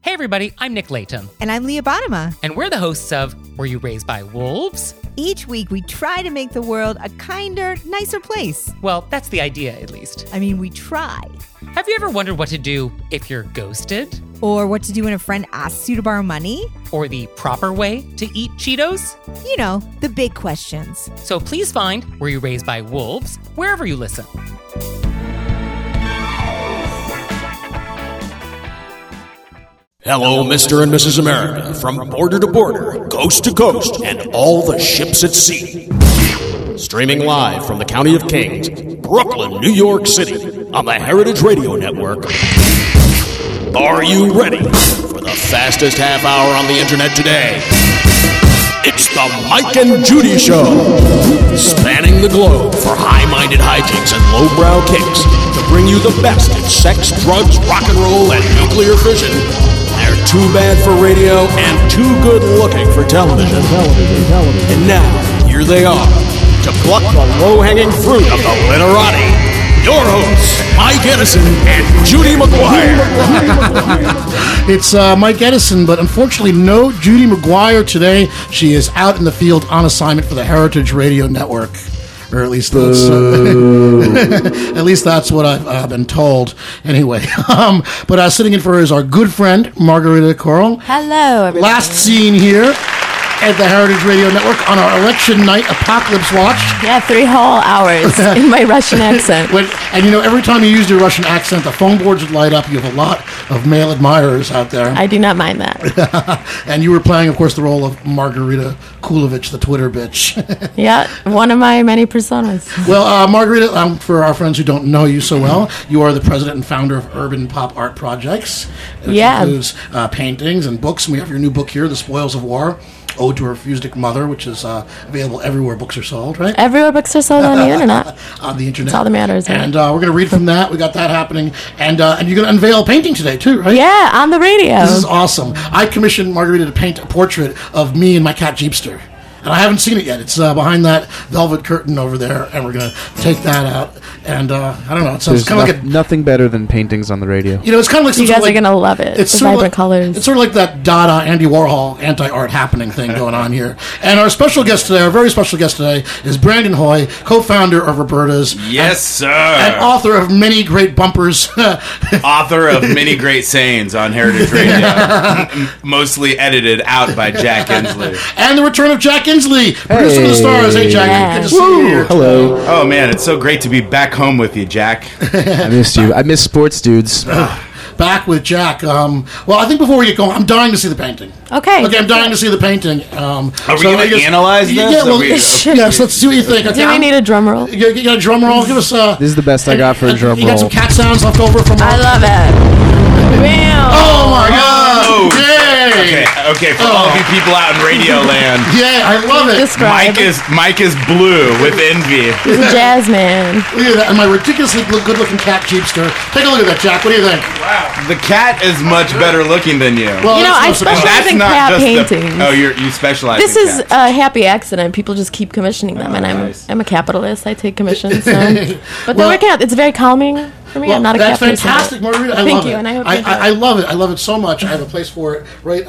Hey everybody, I'm Nick Layton. And I'm Leah Bottima. And we're the hosts of Were You Raised by Wolves? Each week we try to make the world a kinder, nicer place. Well, that's the idea, at least. I mean, we try. Have you ever wondered what to do if you're ghosted? Or what to do when a friend asks you to borrow money? Or the proper way to eat Cheetos? You know, the big questions. So please find Were You Raised by Wolves wherever you listen. Hello, Mr. and Mrs. America, from border to border, coast to coast, and all the ships at sea. Streaming live from the County of Kings, Brooklyn, New York City, on the Heritage Radio Network. Are you ready for the fastest half hour on the internet today? It's the Mike and Judy Show, spanning the globe for high-minded hijinks and lowbrow kicks to bring you the best in sex, drugs, rock and roll, and nuclear fission. They're too bad for radio and too good-looking for television. And now, here they are, to pluck the low-hanging fruit of the literati. Your hosts, Mike Edison and Judy McGuire. It's Mike Edison, but unfortunately no Judy McGuire today. She is out in the field on assignment for the Heritage Radio Network. Or at least that's, at least that's what I've been told. Anyway, but sitting in for her is our good friend, Margarita Coral. Hello, everybody. Last seen here at the Heritage Radio Network on our election night apocalypse watch. Yeah, 3 whole hours in my Russian accent. And you know, every time you used your Russian accent, the phone boards would light up. You have a lot of male admirers out there. I do not mind that. And you were playing, of course, the role of Margarita Kulovich, the Twitter bitch. Yeah, one of my many personas. Well, Margarita, for our friends who don't know you so well, you are the president and founder of Urban Pop Art Projects. Which includes paintings and books. And we have your new book here, The Spoils of War, Ode to Her Fugitive Mother, which is available everywhere books are sold, right? Everywhere books are sold on the internet. On the internet. That's all that matters. And we're going to read from that. We got that happening. And you're going to unveil a painting today, too, right? Yeah, on the radio. This is awesome. I commissioned Margarita to paint a portrait of me and my cat Jeepster. And I haven't seen it yet. It's behind that velvet curtain over there, and we're going to take that out. And I don't know. It sounds kind of like nothing better than paintings on the radio. You know, it's kind of like you guys are going to love it. It's the vibrant colors. It's sort of like that Dada, Andy Warhol, anti-art happening thing going on here. And our special guest today, our very special guest today, is Brandon Hoy, co-founder of Roberta's. Yes, sir. And author of many great bumpers. Author of many great sayings on Heritage Radio. Mostly edited out by Jack Inslee. And the return of Jack Inslee, producer of the stars. Hey, Jack. Yeah. Good to see you here. Hello. Oh, man, it's so great to be back home with you, Jack. I missed you. I miss sports dudes. Back with Jack. Well, I think before we get going, I'm dying to see the painting. Okay. I'm dying to see the painting. Are we going to analyze this? Yeah, well, yes, let's see what you think. Okay, Do we need a drum roll? You got a drum roll? Give us. This is the best I got for a drum You got roll. some cat sounds left over from. I love it. Bam. Oh my God! Oh. Yay! Okay, for all of you people out in Radio Land, Yeah, I love it. Describe. Mike is blue with envy. He's a jazz man. Look at that, and my ridiculously good-looking cat Jeepster. Take a look at that, Jack. What do you think? The cat is much better looking than you. Well, You know, I that's no surprise. specialize in cat paintings. You specialize This in is cats. a happy accident. People just keep commissioning them, and nice. I'm a capitalist. I take commissions. So. But they're Well- working out. It's very calming for me. Well, I'm not a that's cat person. fantastic, Margarita. I Thank love you, it. and I hope you enjoy I love it. I love it so much. I have a place for it right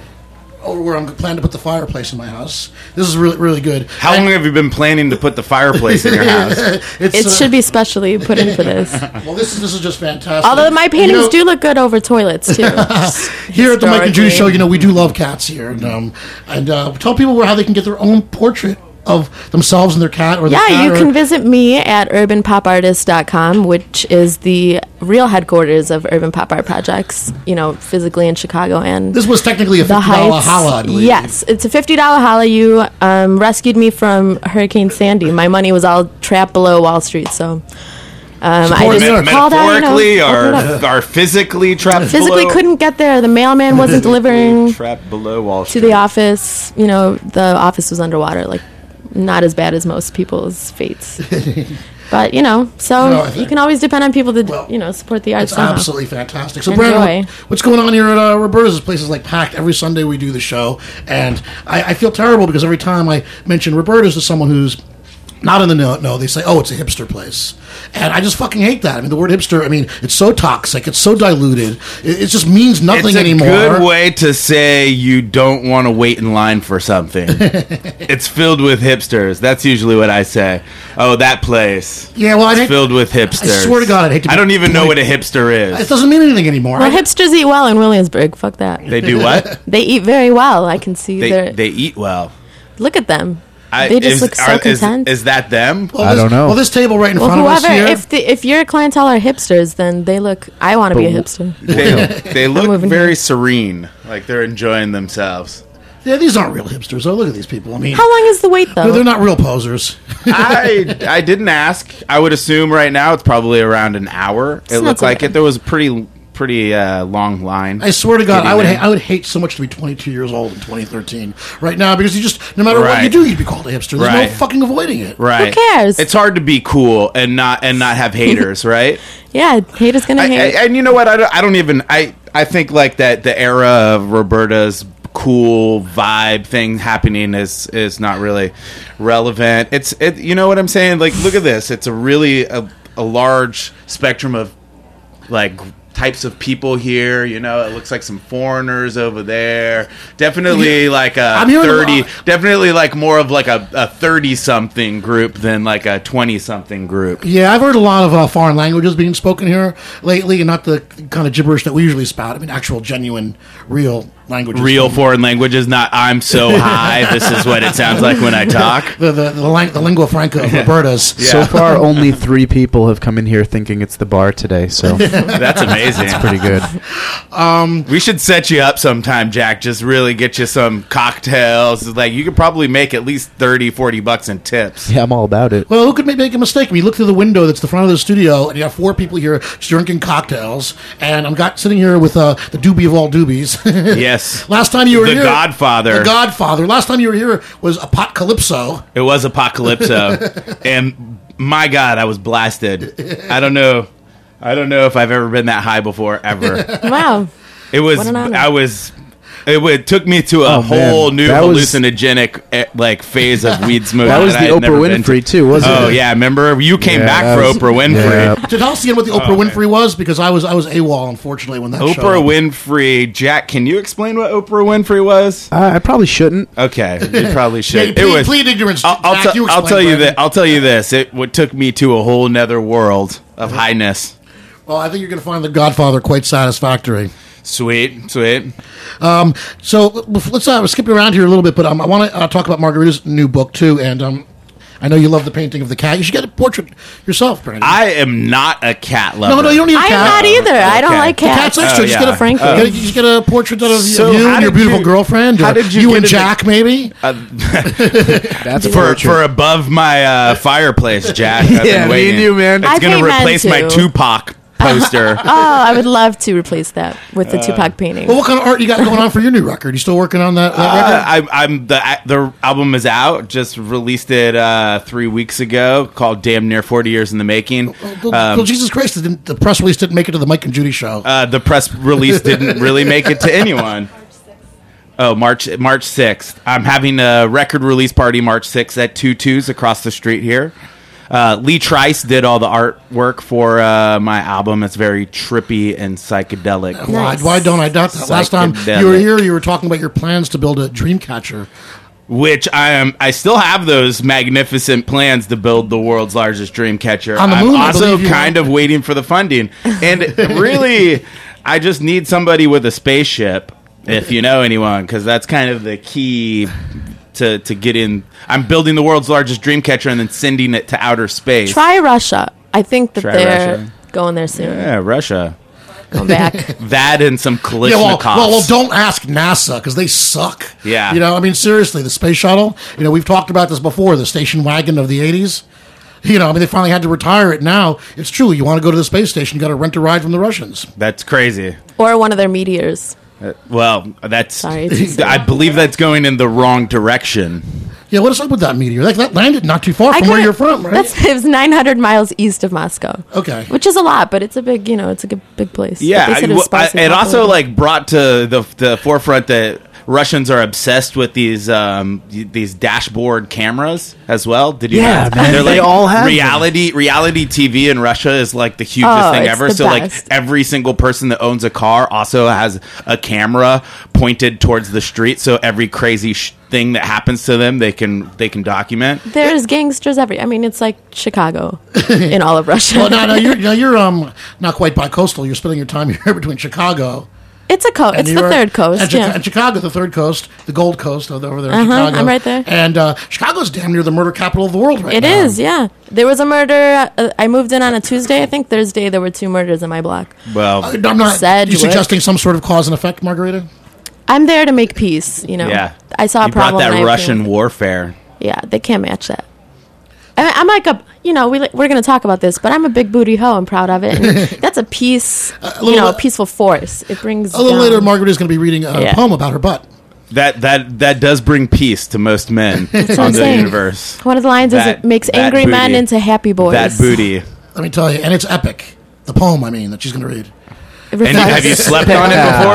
over where I'm planning to put the fireplace in my house. This is really, really good. How long have you been planning to put the fireplace in your house? It should be specially put in for this. Well, this is just fantastic. Although my paintings You know, do look good over toilets, too. Here at the Mike and Judy Show, historically. you know, we do love cats here, and tell people how they can get their own portrait of themselves and their cat or their Yeah, cat. you can visit me at urbanpopartist.com, which is the real headquarters of Urban Pop Art Projects, you know, physically in Chicago and This was technically a $50 the Heights. holla, I believe. Yes, it's a $50 holla. You rescued me from Hurricane Sandy. My money was all trapped below Wall Street, so I just called out, Metaphorically open it up. or physically trapped Physically below? couldn't get there. The mailman wasn't delivering Trapped below Wall to Street. the office. You know, the office was underwater, like not as bad as most people's fates. But, you know, so No, I think- you can always depend on people to, Well, you know, support the arts It's somehow. absolutely fantastic. So, Enjoy. Brandon, what's going on here at Roberta's? This place is like packed. Every Sunday we do the show, and I feel terrible because every time I mention Roberta's to someone who's not in the know, they say, oh, it's a hipster place. And I just fucking hate that. I mean, the word hipster, I mean, it's so toxic. It's so diluted. It just means nothing anymore. It's a good way to say you don't want to wait in line for something. It's filled with hipsters. That's usually what I say. Oh, that place. Yeah, well, it's filled with hipsters. I swear to God, I'd hate to be I don't even know what a hipster is. It doesn't mean anything anymore. Well, hipsters eat well in Williamsburg. Fuck that. They do what? They eat very well. I can see they eat well. Look at them. They just look so content. Is that them? Well, I don't know. Well, this table right in front of us here. If your clientele are hipsters, then they look. I want to be a hipster. They look very serene, like they're enjoying themselves. Yeah, these aren't real hipsters. though. Look at these people. I mean, how long is the wait though? They're not real posers. I didn't ask. I would assume right now it's probably around an hour. It looked like it. There was a pretty long line. I swear to God, I would hate so much to be 22 years old in 2013 right now, because you just, no matter what you do, you'd be called a hipster. There's no fucking avoiding it. Right. Who cares? It's hard to be cool and not have haters, right? Yeah, haters gonna hate. And you know what? I don't even. I think like that the era of Roberta's cool vibe thing happening is not really relevant. You know what I'm saying? Like, look at this. It's a really a large spectrum of like types of people here. You know, it looks like some foreigners over there. Definitely like a 30. Definitely like more of like a 30-something group than like a 20-something group. Yeah, I've heard a lot of foreign languages being spoken here lately, and not the kind of gibberish that we usually spout. I mean, actual, genuine, real languages. Real foreign languages, not I'm so high, this is what it sounds like when I talk. The lingua franca of Roberta's. Yeah. So far, only 3 people have come in here thinking it's the bar today, so that's amazing. It's pretty good. We should set you up sometime, Jack. Just really get you some cocktails. Like, you could probably make at least $30-$40 in tips. Yeah, I'm all about it. Well, who could make a mistake? I mean, you look through the window that's the front of the studio, and you have 4 people here just drinking cocktails, and I'm sitting here with the doobie of all doobies. Yes. Last time you were here, The Godfather. Last time you were here was Apocalypso. It was Apocalypso, and my God, I was blasted. I don't know if I've ever been that high before, ever. Wow. It was. What an honor. It took me to a whole new hallucinogenic like phase of weed smoking. That was the Oprah Winfrey too, wasn't it? Oh yeah, remember you came back for Oprah Winfrey. Yeah. Did Halcyon what the Oprah Winfrey was? Because I was AWOL, unfortunately, when that showed Oprah up. Winfrey. Jack, can you explain what Oprah Winfrey was? I probably shouldn't. Okay, you probably should. Yeah, plead ignorance. I'll tell you that. I'll tell you this. It took me to a whole nether world of highness. Well, I think you're going to find The Godfather quite satisfactory. Sweet. So let's skip around here a little bit, but I want to talk about Margarita's new book too, and I know you love the painting of the cat. You should get a portrait yourself, Brandon. I am not a cat lover. No, you don't need a cat. I'm not either. I don't like The cats. cat's extra. Just get a Frankie. Just get a portrait of So you how and your did beautiful you- girlfriend. how Or did you you get and into- Jack, maybe? That's for above my fireplace, Jack. I've been Yeah, me waiting. and you, man. It's I going pay to men, replace my too. Tupac poster. Oh, I would love to replace that with the Tupac painting. Well, what kind of art you got going on for your new record? You still working on that record? The album is out. Just released it 3 weeks ago. Called "Damn Near 40 Years in the Making." Well, Jesus Christ! The press release didn't make it to the Mike and Judy show. The press release didn't really make it to anyone. Oh, March 6th. I'm having a record release party March 6th at 22's across the street here. Lee Trice did all the artwork for my album. It's very trippy and psychedelic. Nice. Why don't I doubt that? Last time Psychedelic. you were here, you were talking about your plans to build a dream catcher. Which I still have those magnificent plans to build the world's largest dream catcher. On the moon, I I'm also believe you kind of waiting for the funding. And really, I just need somebody with a spaceship, if you know anyone, because that's kind of the key to get in. I'm building the world's largest dream catcher and then sending it to outer space. Try Russia. I think that Try they're Russia. going there soon. Yeah, Russia. Going back. That and some Kalashnikovs. Yeah, well, don't ask NASA because they suck. Yeah. You know, I mean, seriously, the space shuttle. You know, we've talked about this before. The station wagon of the '80s. You know, I mean, they finally had to retire it. Now it's true. You want to go to the space station, you got to rent a ride from the Russians. That's crazy. Or one of their meteors. Well, that's. Sorry, it's I believe that's going in the wrong direction. Yeah, what is up with that meteor? That landed not too far from where you're from, right? It was 900 miles east of Moscow. Okay. Which is a lot, but it's a big, it's a big place. Yeah, But they said it's sparsely it also populated. like brought to the forefront that Russians are obsessed with these dashboard cameras as well. Did you? Yeah, know? man, They're they like all have reality TV in Russia is like the hugest Oh, thing it's ever. the So like best. every single person that owns a car also has a camera pointed towards the street. So every crazy thing that happens to them, they can document. There's gangsters I mean, it's like Chicago in all of Russia. Well, you're not quite bi-coastal. You're spending your time here between Chicago. It's a coast. and It's New the York, third coast. and, Yeah. and Chicago, the third coast, the Gold Coast over there in Chicago. I'm right there. And Chicago's damn near the murder capital of the world right It now. is, yeah. There was a murder. I moved in on a Tuesday. I think Thursday there were 2 murders in my block. Well, I'm not. Sedgwick. You suggesting some sort of cause and effect, Margarita? I'm there to make peace. You know. yeah. I saw a you brought problem. that and I Russian appealed. warfare. Yeah, they can't match that. I'm like we're going to talk about this, but I'm a big booty hoe. I'm proud of it. And that's a peace, little a bit- peaceful force. It brings A little down- later, Margarita's going to be reading a Yeah. poem about her butt. That does bring peace to most men what on I'm the saying. universe. One of the lines is That- it makes that angry men booty. into happy boys. That booty. Let me tell you, and it's epic. The poem, that she's going to read. It And have you reflects- slept on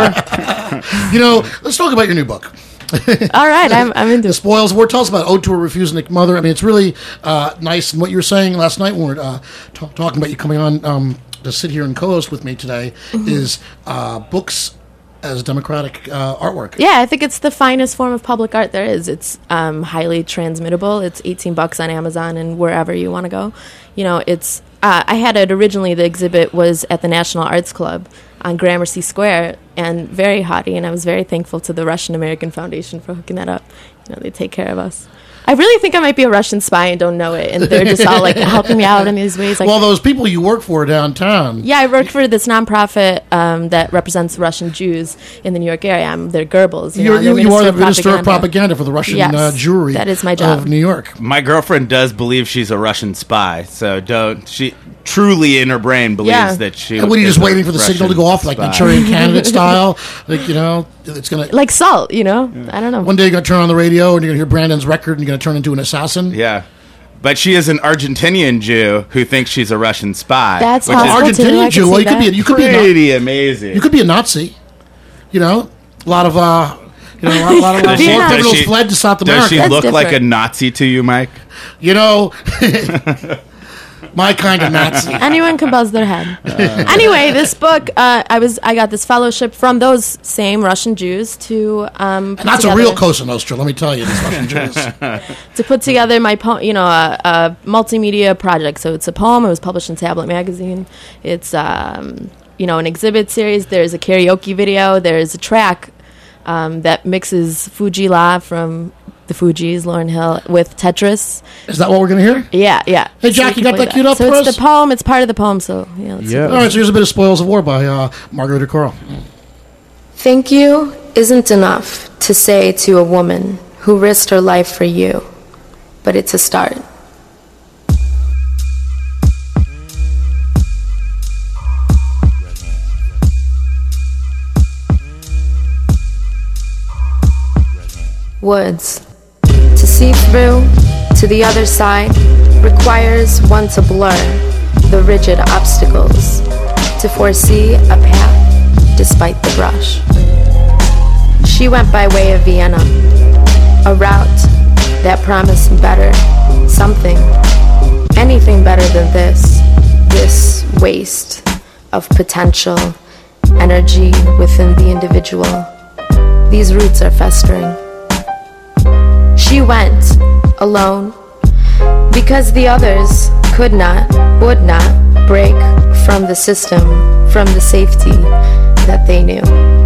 it before? Let's talk about your new book. All right, I'm into The it. Spoils of War. Tell us about Ode to a Refusing Mother. I mean, it's really nice. And what you were saying last night when we were talking about you coming on to sit here and co-host with me today is books as democratic artwork. Yeah, I think it's the finest form of public art there is. It's highly transmittable. It's $18 on Amazon and wherever you want to go. It's I had it originally. The exhibit was at the National Arts Club on Gramercy Square, and very haughty. And I was very thankful to the Russian American Foundation for hooking that up. They take care of us. I really think I might be a Russian spy and don't know it, and they're just all like helping me out in these ways. Like, Well, those people you work for downtown. yeah, I work for this nonprofit that represents Russian Jews in the New York area. I'm their Goebbels. You are the Minister Minister of Propaganda for the Russian Yes, Jewry that is my job. of New York. My girlfriend does believe she's a Russian spy, so she truly in her brain believes Yeah. that she. And what are you is just a waiting for the signal to Russian go off, like spy. Manchurian Candidate style? It's going to... Like salt, I don't know. One day you're going to turn on the radio and you're going to hear Brandon's record and you're going to turn into an assassin. Yeah. But she is an Argentinian Jew who thinks she's a Russian spy. That's which possible. is too, I Argentinian can Jew. see Well, you could that. be. You could be. pretty amazing. You could be a Nazi. A lot of. A lot of be a war Nazi. criminals Does she- fled to South Does America. she That's look like a different. Nazi to you, Mike? My kind of Nazi. Anyone can buzz their head. Anyway, this book, I got this fellowship from those same Russian Jews to And that's a real Cosa Nostra, let me tell you, these Russian Jews. to put together my a multimedia project. So it's a poem. It was published in Tablet Magazine. It's an exhibit series. There's a karaoke video. There's a track that mixes Fuji La from the Fugees, Lauryn Hill, with Tetris. Is that what we're going to hear? Yeah. Hey, Jack, you got that queued up so for it's us? the poem. It's part of the poem. So let's see. Yeah. All right, so here's a bit of Spoils of War by Margarita Coral. Thank you isn't enough to say to a woman who risked her life for you, but it's a start. Woods. To see through to the other side requires one to blur the rigid obstacles, to foresee a path despite the brush. She went by way of Vienna, a route that promised better, something, anything better than this waste of potential, energy within the individual. These roots are festering. She went alone because the others could not, would not break from the system, from the safety that they knew.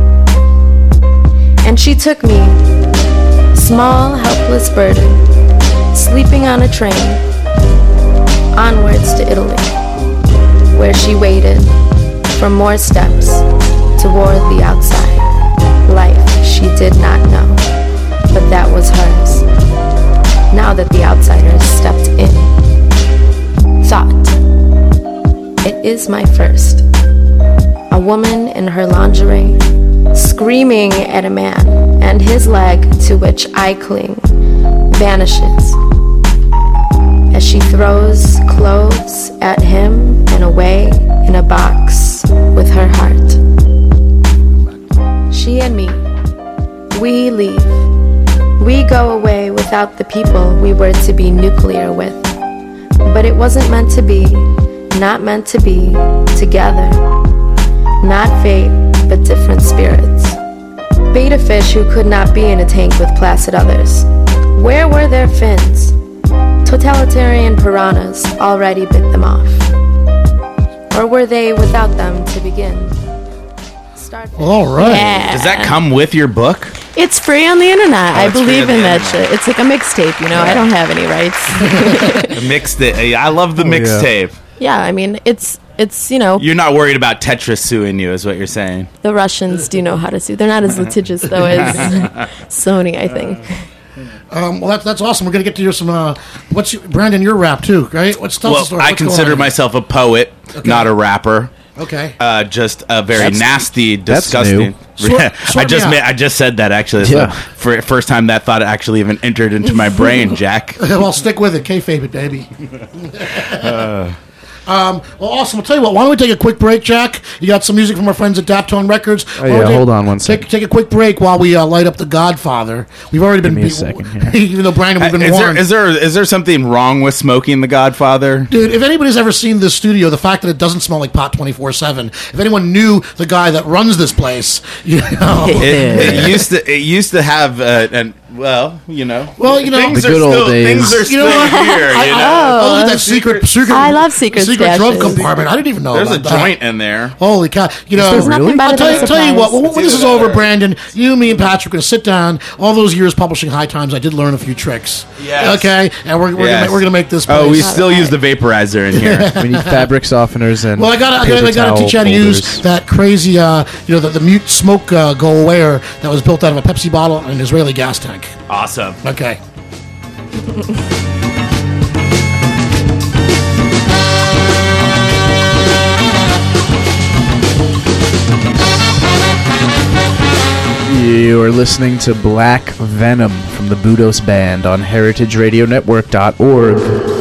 And she took me, small, helpless burden, sleeping on a train, onwards to Italy, where she waited for more steps toward the outside. Life she did not know, but that was hers. Now that the outsiders stepped in, thought, it is my first. A woman in her lingerie, screaming at a man, and his leg, to which I cling, vanishes as she throws clothes at him and away in a box with her heart. She and me, We leave. We go away without the people we were to be nuclear with. But it wasn't meant to be, not meant to be, together. Not fate, but different spirits. Beta fish who could not be in a tank with placid others. Where were their fins? Totalitarian piranhas already bit them off. Or were they without them to begin? Starfish. All right. Yeah. Does that come with your book? It's free on the internet. I it's free believe on in the that internet. shit. It's like a mixtape, you know. I don't have any rights. I love the mixtape. Yeah, I mean, it's you know, You're not worried about Tetris suing you, is what you're saying. the Russians do know how to sue. They're not as litigious though as Sony, I think. Well, that's awesome. We're gonna get to hear some. Brandon? Your rap too, right? Tell us the story. I What's going consider on? myself a poet, not a rapper. Okay. Just a very nasty, that's disgusting. new. I just said that actually. It's Yeah. the first time that thought actually even entered into my brain, Jack. Well, stick with it. Kayfabe it, baby. Well, awesome. I'll tell you what. Why don't we take a quick break, Jack? You got some music from our friends at Daptone Records. Oh, yeah, hold on one second. Take a quick break while we light up The Godfather. We've already been... me a second here. Even though, Brandon, we've been warned. Is there something wrong with smoking The Godfather? Dude, if anybody's ever seen this studio, the fact that it doesn't smell like pot 24/7, if anyone knew the guy that runs this place, you know... It used to have Well, you know, The good old days. Things are still here. Look at that secret. I love secret drug stashes. compartment. I didn't even know There's a about that. joint in there. Holy cow! You know, There's nothing better I'll tell you what. surprise. When this is over, Brandon, you, me, and Patrick are going to sit down. All those years publishing High Times, I did learn a few tricks. Yes. Okay, and we're Yes. gonna make this. Oh, we place- still use the vaporizer in here. We need fabric softeners and Well, I gotta paper teach you how to towel use holders. that crazy, the mute smoke go awayer that was built out of a Pepsi bottle and an Israeli gas tank. Awesome. Okay. You are listening to Black Venom from the Budos Band on heritageradionetwork.org.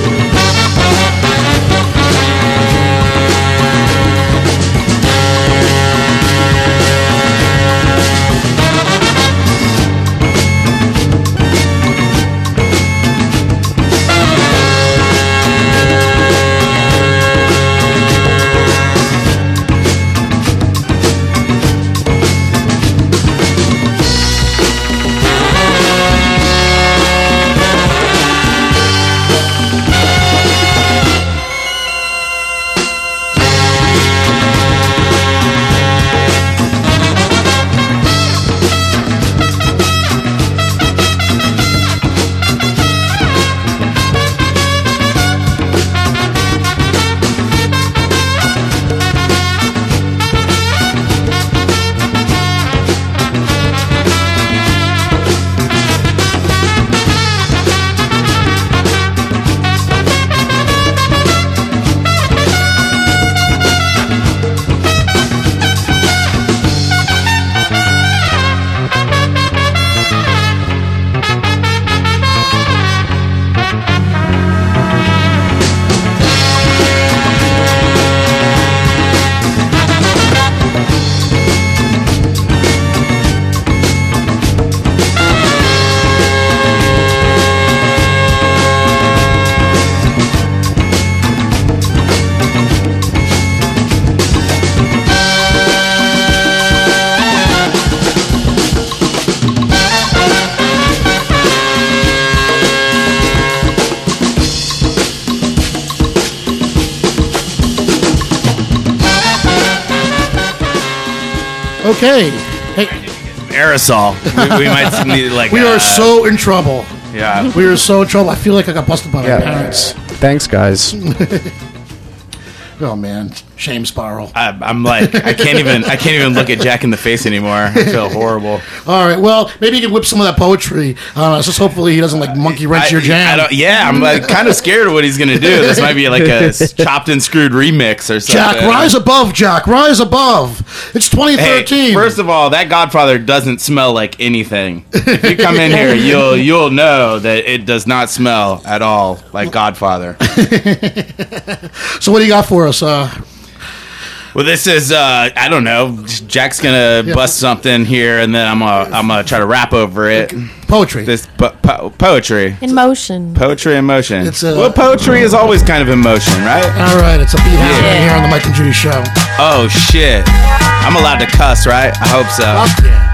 Okay. Hey, Aerosol. We might need like. we are so in trouble. Yeah. We are so in trouble. I feel like I got busted by my Yeah. parents. Thanks, guys. Oh man, shame spiral. I'm like I can't even look at Jack in the face anymore. I feel horrible. All right, well, maybe you can whip some of that poetry. Just hopefully he doesn't like monkey wrench your jam. I'm like kind of scared of what he's gonna do. This might be like a chopped and screwed remix or something. Jack, rise above, Jack, rise above. It's 2013. Hey, first of all, that Godfather doesn't smell like anything. If you come in here, you'll know that it does not smell at all like Godfather. So what do you got for us? Well, this is I don't know. Jack's gonna bust something here, and then I'm gonna try to rap over it. Poetry. This poetry. In motion. Poetry in motion. It's, well, poetry is always kind of in motion, right? All right, it's a beat happening here on the Mike and Judy show. Oh shit! I'm allowed to cuss, right? I hope so. Fuck yeah.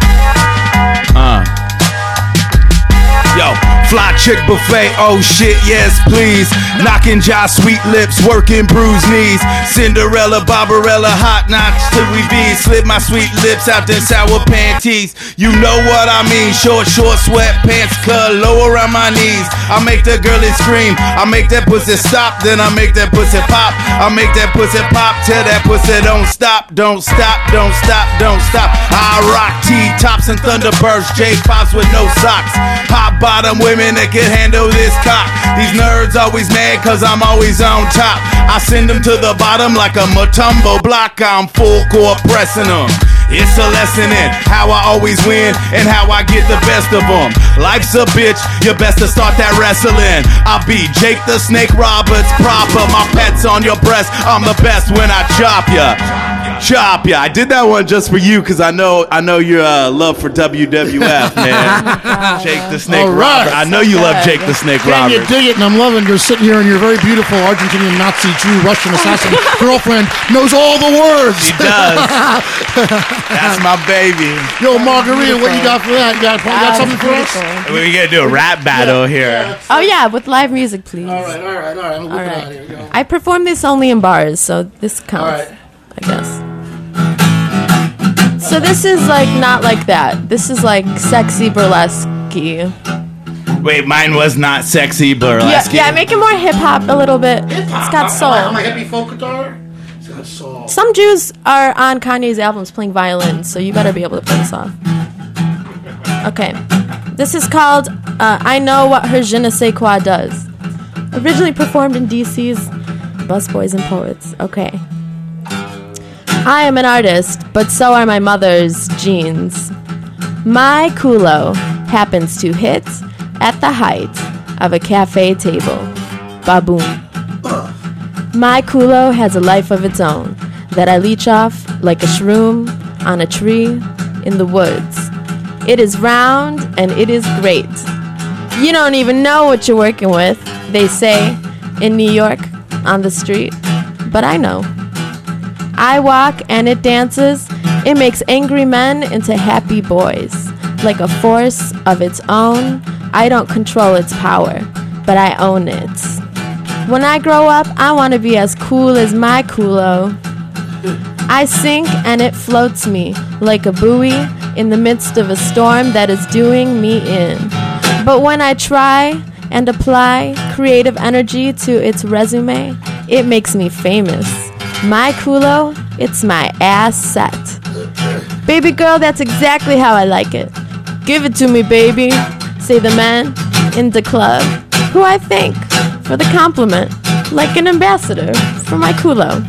Yo, fly chick buffet, oh shit, yes please. Knocking jaw, sweet lips, working bruised knees. Cinderella, Barbarella, hot knocks till we be. Slip my sweet lips out them sour panties. You know what I mean, short sweatpants, cut low around my knees. I make the girlie scream, I make that pussy stop, then I make that pussy pop. I make that pussy pop, tell that pussy don't stop, don't stop, don't stop, don't stop. I rock T-tops and Thunderbirds, J-pops with no socks. Hot bottom women that can handle this cock. These nerds always mad cause I'm always on top. I send them to the bottom like a Matumbo block. I'm full court pressing them. It's a lesson in how I always win and how I get the best of them. Life's a bitch, you best to start that wrestling. I'll be Jake the Snake Roberts proper. My pet's on your breast, I'm the best when I chop ya. Chop ya. I did that one just for you because I know your love for WWF, man. Jake the Snake Roberts. I know you love Jake the Snake Roberts. You dig it, and I'm loving you're sitting here and your very beautiful Argentinian Nazi Jew Russian assassin girlfriend knows all the words. She does. That's my baby. Yo, Margarita, what you got for that? You got something for us? We're going to do a rap battle here. Oh, yeah, with live music, please. All right. I'm looking out here. Go. I perform this only in bars, so this counts, All right. I guess. So this is like not like that. This is like sexy burlesque-y. Wait, mine was not sexy burlesque. Yeah, make it more hip-hop a little bit. It's got soul. I'm a hippie folk guitar. It's got soul. Some Jews are on Kanye's albums playing violin, so you better be able to play this off. Okay. This is called I Know What Her Je Ne Sais Quoi Does. Originally performed in DC's Busboys and Poets. Okay. I am an artist, but so are my mother's genes. My culo happens to hit at the height of a cafe table. Baboom. My culo has a life of its own that I leech off like a shroom on a tree in the woods. It is round and it is great. You don't even know what you're working with, they say in New York on the street. But I know. I walk and it dances. It makes angry men into happy boys. Like a force of its own, I don't control its power, but I own it. When I grow up, I want to be as cool as my culo. I sink and it floats me like a buoy in the midst of a storm that is doing me in. But when I try and apply creative energy to its resume, it makes me famous. My culo, it's my ass set. Baby girl, that's exactly how I like it. Give it to me, baby, say the man in the club, who I thank for the compliment, like an ambassador for my culo.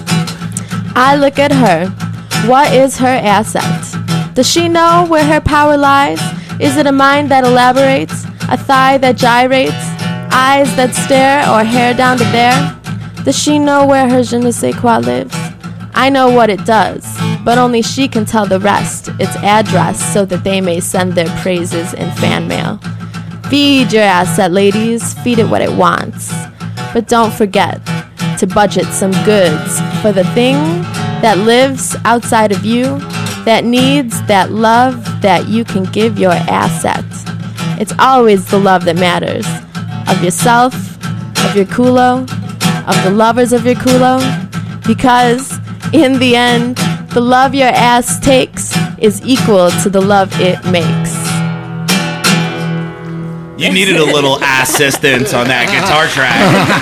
I look at her. What is her asset? Does she know where her power lies? Is it a mind that elaborates, a thigh that gyrates, eyes that stare, or hair down to there? Does she know where her je ne sais quoi lives? I know what it does, but only she can tell the rest its address so that they may send their praises in fan mail. Feed your asset, ladies, feed it what it wants. But don't forget to budget some goods for the thing that lives outside of you, that needs that love that you can give your asset. It's always the love that matters. Of yourself, of your culo, of the lovers of your culo, because in the end, the love your ass takes is equal to the love it makes. You needed a little assistance on that guitar track.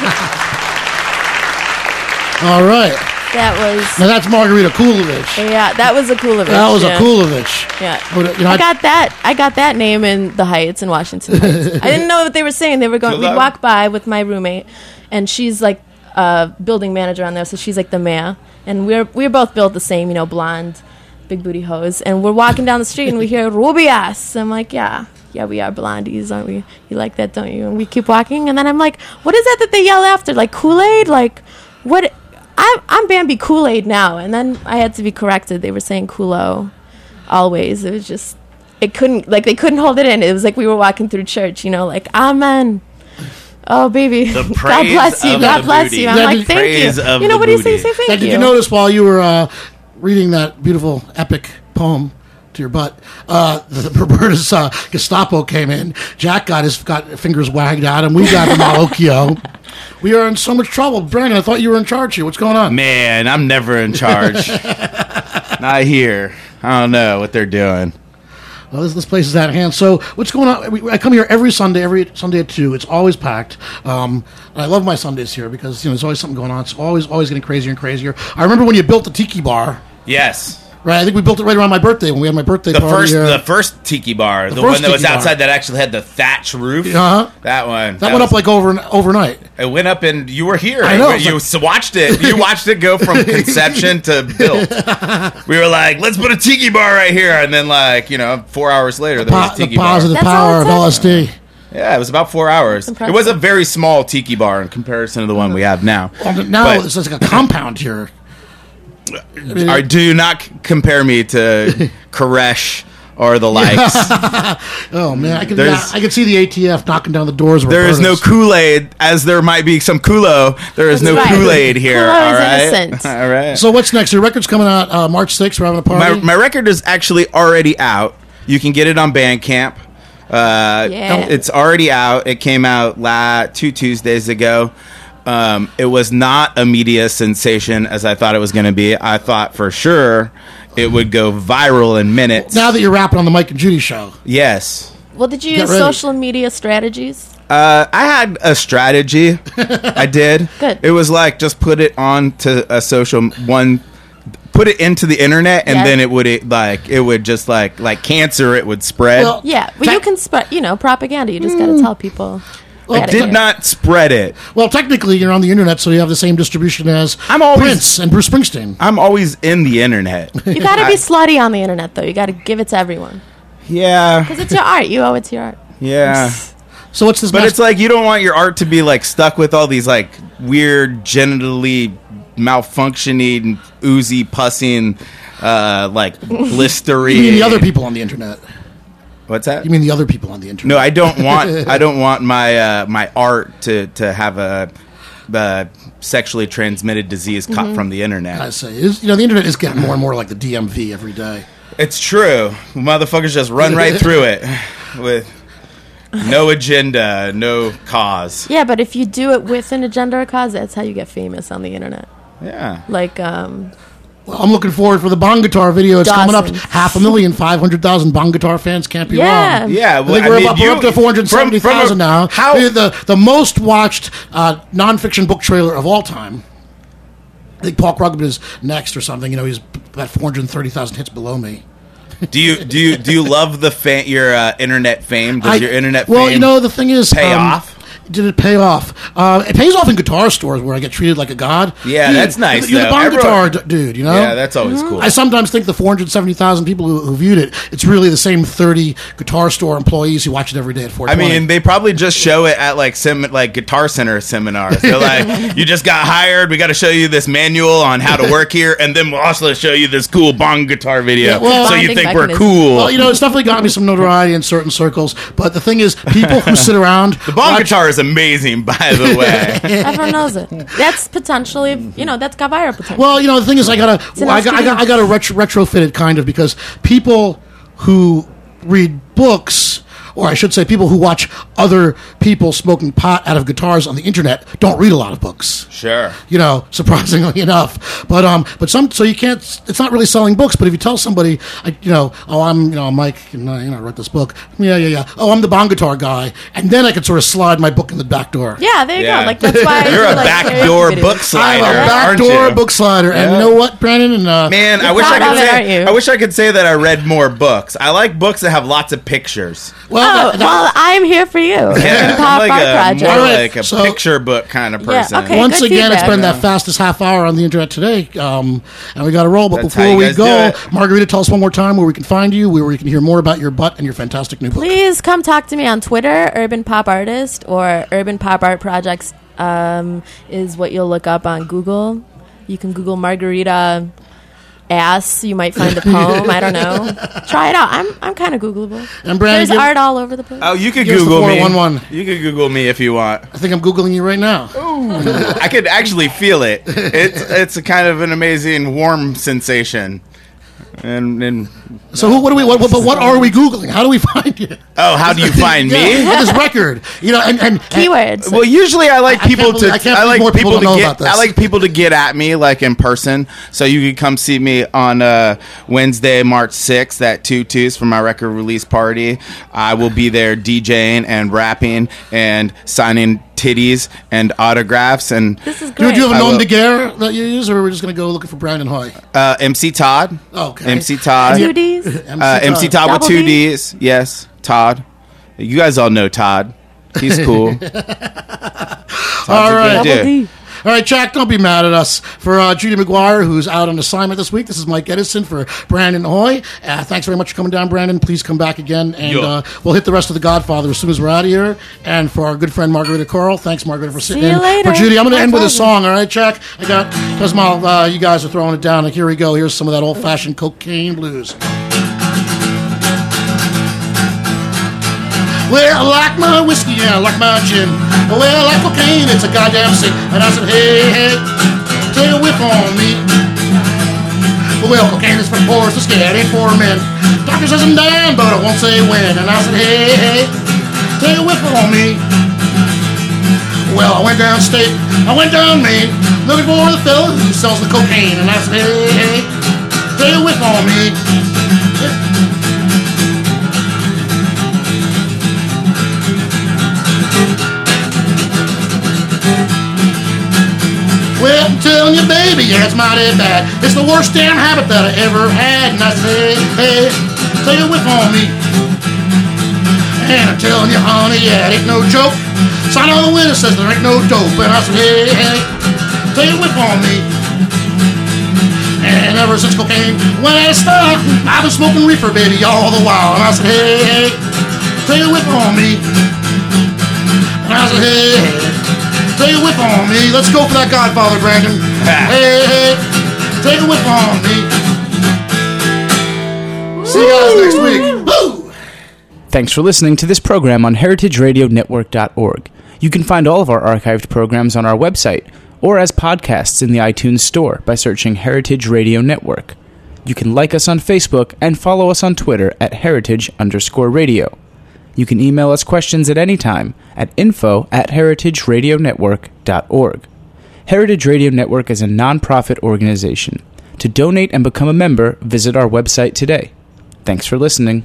All right. That was... Now that's Margarita Kulovich. Yeah, that was a Kulovich. That was yeah. a Kulovich. Yeah. But, you know, I got that name in the Heights in Washington Heights. I didn't know what they were saying. They were going. We'd walk by with my roommate, and she's like a building manager on there, so she's like the mayor. And we're both built the same, you know, blonde, big booty hoes. And we're walking down the street, and we hear Rubias. I'm like, yeah, we are blondies, aren't we? You like that, don't you? And we keep walking, and then I'm like, what is that they yell after? Like Kool-Aid? Like what? I'm Bambi Kool-Aid now, and then I had to be corrected. They were saying Kool-O always. It was just they couldn't hold it in. It was like we were walking through church, like Amen. Oh baby, God bless you. God bless you. I'm like, thank you. What do you say? Say thank you. Did you notice while you were reading that beautiful epic poem to your butt, Roberta's Gestapo came in. Jack got fingers wagged at him. We got him Malocchio. We are in so much trouble. Brandon, I thought you were in charge here. What's going on? Man, I'm never in charge. Not here. I don't know what they're doing. Well, this place is at hand. So what's going on? I come here every Sunday at 2. It's always packed. And I love my Sundays here because there's always something going on. It's always getting crazier and crazier. I remember when you built the Tiki Bar. Yes. Right, I think we built it right around my birthday when we had my birthday party. The first Tiki Bar, the one that was outside that actually had the thatch roof. Uh-huh. That one. That went up like overnight. It went up, and you were here. I know. You watched it. You watched it go from conception to built. We were like, let's put a Tiki Bar right here, and then 4 hours later, there was a Tiki Bar. The positive power of LSD. Yeah, it was about 4 hours. It was a very small Tiki Bar in comparison to the one we have now. Well, now it's like a compound here. Do not compare me to Koresh or the likes. Oh man, I can see the ATF knocking down the doors. There is no Kool-Aid, as there might be some Kool-O. There is no Kool-Aid here. Kool-O is innocent. All right. So what's next? Your record's coming out March 6th. We're having a party. My record is actually already out. You can get it on Bandcamp. It's already out. It came out 2 Tuesdays ago. It was not a media sensation as I thought it was going to be. I thought for sure it would go viral in minutes. Now that you're rapping on the Mike and Judy show. Yes. Well, did you use social media strategies? I had a strategy. I did. Good. It was like just put it on to a social one. Put it into the internet, and then it would just like cancer. It would spread. Well, you can spread propaganda. You just got to tell people. I did not spread it. Well, technically, you're on the internet, so you have the same distribution as Prince and Bruce Springsteen. I'm always in the internet. You got to be slutty on the internet, though. You got to give it to everyone. Yeah, because it's your art. You owe it to your art. Yeah. So what's this? But it's like you don't want your art to be stuck with all these weird genitally malfunctioning, oozy, pussing, blistery. You mean the other people on the internet? What's that? You mean the other people on the internet? No, I don't want my my art to have a sexually transmitted disease caught from the internet. I say, the internet is getting more and more like the DMV every day. It's true. Motherfuckers just run right through it with no agenda, no cause. Yeah, but if you do it with an agenda or cause, that's how you get famous on the internet. Yeah. Well, I'm looking forward for the Bong Guitar video. It's coming up. 500,000, 500,000 Bong Guitar fans can't be wrong. Yeah. Well, I think we're up to 470,000 now. The most watched nonfiction book trailer of all time. I think Paul Krugman is next or something. He's about 430,000 hits below me. Do you love your internet fame? Does your internet fame? Well, the thing is, pay off. Did it pay off? It pays off in guitar stores where I get treated like a god. Yeah, that's nice. You're the Bong Guitar dude, Yeah, that's always cool. I sometimes think the 470,000 people who viewed it, it's really the same 30 guitar store employees who watch it every day at 4:20. I mean, they probably just show it at Guitar Center seminars. They're like, you just got hired. We got to show you this manual on how to work here, and then we'll also show you this cool Bong Guitar video, so you think we're cool. Well, it's definitely got me some notoriety in certain circles. But the thing is, people who sit around the Bong Guitar is amazing, by the way. Everyone knows it. That's potentially, that's got viral potential. Well, the thing is, I got to retrofit it kind of because people who read books, or I should say people who watch other people smoking pot out of guitars on the internet don't read a lot of books. Sure. Surprisingly enough. But so you can't, it's not really selling books, but if you tell somebody, I'm Mike, and I wrote this book. Yeah. Oh, I'm the Bong Guitar guy. And then I can sort of slide my book in the back door. Yeah, there you go. That's why you're a backdoor book slider. I'm a backdoor book slider. Yeah. And you know what, Brandon? Man, I wish I could say that I read more books. I like books that have lots of pictures. Well, I'm here for you. Yeah, I'm like a picture book kind of person. Yeah, okay, once again, it's been that fastest half hour on the internet today, and we got to roll. But before we go, Margarita, tell us one more time where we can find you, where we can hear more about your butt and your fantastic new book. Please come talk to me on Twitter, Urban Pop Artist, or Urban Pop Art Projects is what you'll look up on Google. You can Google margarita ass. You might find a poem. I don't know. Try it out. I'm kind of Googleable. And Brandon, there's art all over the place. Oh, you could Give us the Google me. 411. You could Google me if you want. I think I'm Googling you right now. I could actually feel it. It's a kind of an amazing warm sensation. And So what are we Googling? How do we find you? oh, how do you find me? Yeah, this record. You know, and Keywords. Well, usually I like people to. I can't I believe like more people people to don't know get. about this. I like people to get at me like in person. So you can come see me on Wednesday, March 6th at Tutu's for my record release party. I will be there DJing and rapping and signing titties and autographs and This is Do great. you have a I nom will. de guerre that you use, or are we just going to go looking for Brandon Hoy? MC Todd. Okay. MC Todd. 2Ds. MC Todd with Double two D? D's. Yes, Todd. You guys all know Todd. He's cool. All a right. good dude. Double D. All right, Jack, don't be mad at us. For Judy McGuire, who's out on assignment this week, this is Mike Edison for Brandon Hoy. Thanks very much for coming down, Brandon. Please come back again, and we'll hit the rest of The Godfather as soon as we're out of here. And for our good friend Margarita Coral, thanks, Margarita, for sitting See you in. later. For Judy, I'm going to My end with a pleasure. song, all right, Jack? I got, because you guys are throwing it down. Like, here we go. Here's some of that old-fashioned cocaine blues. Well, I like my whiskey and I like my gin. Well, I like cocaine, it's a goddamn sin. And I said, hey, take a whiff on me. Well, cocaine is for the poor, it's scared, ain't for men. Doctor says I'm dying, but I won't say when. And I said, hey, take a whiff on me. Well, I went downstate, I went down Maine, looking for the fella who sells the cocaine. And I said, hey, take a whiff on me. Well, I'm telling you, baby, yeah, it's mighty bad. It's the worst damn habit that I ever had. And I said, hey, take a whiff on me. And I'm telling you, honey, yeah, it ain't no joke. Sign on the window says there ain't no dope. And I said, hey, take a whiff on me. And ever since cocaine went out of style, I've been smoking reefer, baby, all the while. And I said, hey, take a whiff on me. And I said, hey, take a whiff on me. Let's go for that Godfather, Brandon. Hey, take a whiff on me. See you guys next week. Woo! Thanks for listening to this program on heritageradionetwork.org. You can find all of our archived programs on our website or as podcasts in the iTunes Store by searching Heritage Radio Network. You can like us on Facebook and follow us on Twitter at heritage_radio. You can email us questions at any time at info@heritageradionetwork.org. Heritage Radio Network is a non-profit organization. To donate and become a member, visit our website today. Thanks for listening.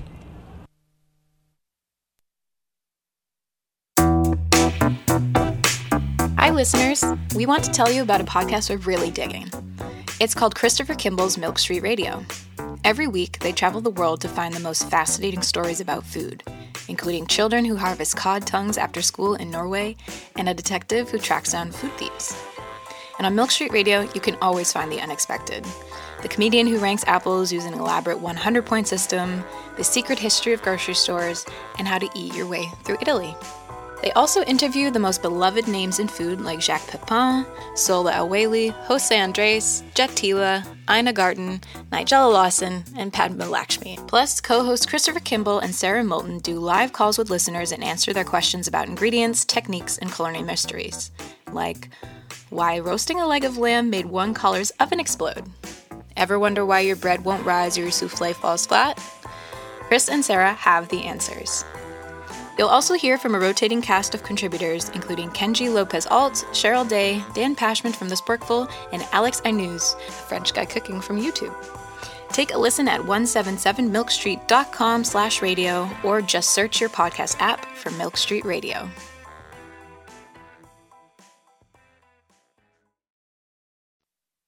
Hi, listeners. We want to tell you about a podcast we're really digging. It's called Christopher Kimball's Milk Street Radio. Every week, they travel the world to find the most fascinating stories about food, including children who harvest cod tongues after school in Norway and a detective who tracks down food thieves. And on Milk Street Radio, you can always find the unexpected. The comedian who ranks apples using an elaborate 100-point system, the secret history of grocery stores, and how to eat your way through Italy. They also interview the most beloved names in food like Jacques Pepin, Sola El-Waylly, Jose Andres, Jet Tila, Ina Garten, Nigella Lawson, and Padma Lakshmi. Plus, co-hosts Christopher Kimball and Sarah Moulton do live calls with listeners and answer their questions about ingredients, techniques, and culinary mysteries. Like, why roasting a leg of lamb made one caller's oven explode? Ever wonder why your bread won't rise or your souffle falls flat? Chris and Sarah have the answers. You'll also hear from a rotating cast of contributors, including Kenji Lopez-Alt, Cheryl Day, Dan Pashman from The Sporkful, and Alex Ainuz, a French guy cooking from YouTube. Take a listen at 177milkstreet.com/radio or just search your podcast app for Milk Street Radio.